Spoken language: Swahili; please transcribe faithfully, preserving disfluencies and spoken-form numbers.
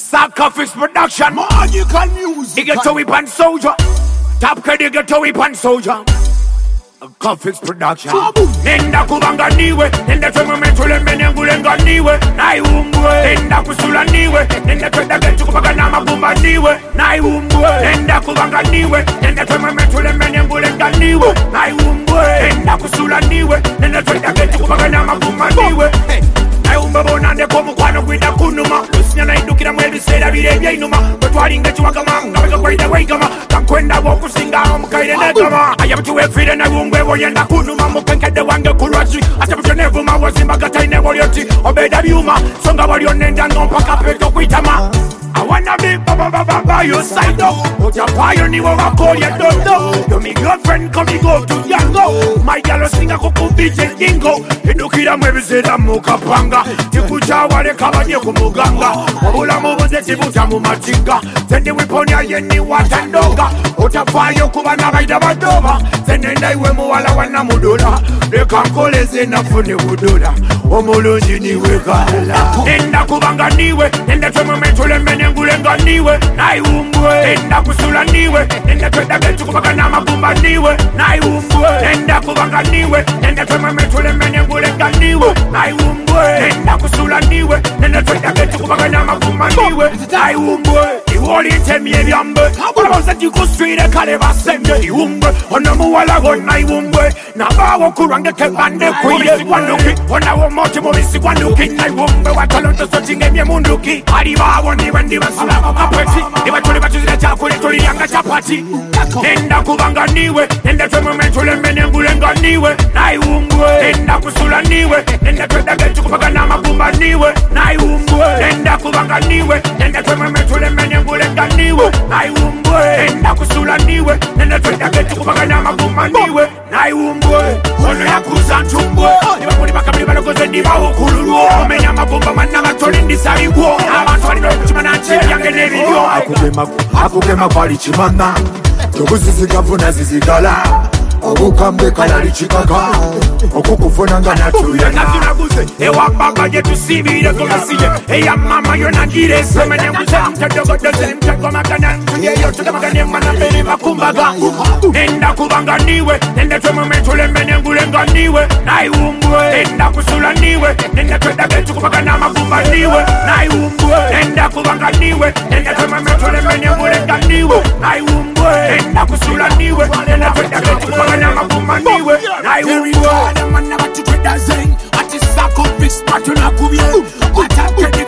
Sacrifice production. Magical music. You get to whip and soldier. Top credit get to whip and soldier. Confix production. Nenda kubanga niwe, nenda choma metule mene ngulenga niwe, nai umbwe. Nenda kusula niwe, nenda kwenda getu kubaga na magumba niwe, nai umbwe. Nenda kubanga niwe, nenda choma metule mene ngulenga niwe, nai umbwe. Nenda kusula niwe, nenda kwenda getu kubaga na magumba niwe. Naumba bonande komu kwano kwida kunuma Lusinya na indukira mwebi seda birebya inuma Kwetwalinga chiwagama, ngabeka kwaida weigama Kankwenda woku singa mkaide negama Ayabutuwe fide na ungwe woyenda kunuma Mukenkede wange kulwachi Atabutu nevuma wazimba gata ine walioti Obeda biuma, songa walionenda Nompaka peto kuitama I wanna be baba baba by your side though. But your fire ni wa call you don't know. You're my girlfriend, come you go to Yango. My girl sing a kuku biche dingo. Indukira mwebi seda muka panga. Tikucha wale kabanye kumuganga. Wabula mubuze tibuta mumatinga. Tende wiponya yeni watandoga. Ota fire kubana baida badoma. Tende ndaiwe muwala wana mudula. Reka nkoleze na fune wudula. Omulunji niwe kala. Nenda kubanga niwe. Nenda choma metule mene ngulenga niwe, nai umbwe. Nenda kusula niwe, nenda kwenda getu kubaga na magumba niwe, nai umbwe. Nenda kubanga niwe, nenda kwema metule mene ngulenga niwe, nai umbwe. Nenda kusula niwe, nenda kwenda getu kubaga na magumba niwe, nai umbwe. Iwoli temi ebyambe, wala wasa jiko swire kale basende iumbwe. Ona muwala gona iumbwe, na bawo kurange kebande kuye wanduki. Ona wo mochi mobisi wanduki, nai umbwe. Watalonto sochinge mye munduki, ari bawo niwe ndiwe sulama mapeti. Iwa tuli batuzile chakuli tuli yanga chapati. Nenda kubanga niwe, nenda twema metule mene ngulenga niwe, nai umbwe. Nenda kusula niwe, nenda tweda getu kubaga na magumba niwe, nai umbwe. Nenda kubanga niwe, nenda twema metule mene ngulenga niwe, nai umbwe. Nenda kusula niwe, nenda tweda getu kubaga na magumba niwe, nai umbwe. Ono ya kuzantumbwe, niwa muli bakabili balogoze niwa ukululwo. Omenya magumba mananga toli ndisari wo. Abantu wali balo kuchimana nchiri yange nebiyo. Akukema akukema kwali chimana. Tokuzizigavuna zizigala. Obukambe kalali chikaka. Okukufuna nga natuyana. Natulaguze, ewa baba yetu sibire komasiye. Eya mama yonagire semene nguze. Mtadogo doze mtago magana. Yeyo tuka magane mana mbele makumbaga. Nenda kubanga niwe, nenda twema metule mene ngulenga niwe, nai umbwe. Nenda kusula niwe, nenda tweda getu kubaga na magumba niwe, nai umbwe. Nenda kubanga niwe, nenda twema metule mene ngulenga niwe, nai umbwe. Nenda kusula niwe, nenda tweda getu kubaga na magumba niwe, nai umbwe. Manna batu tweda zeng. Ati sako fix patu na kubye. Ata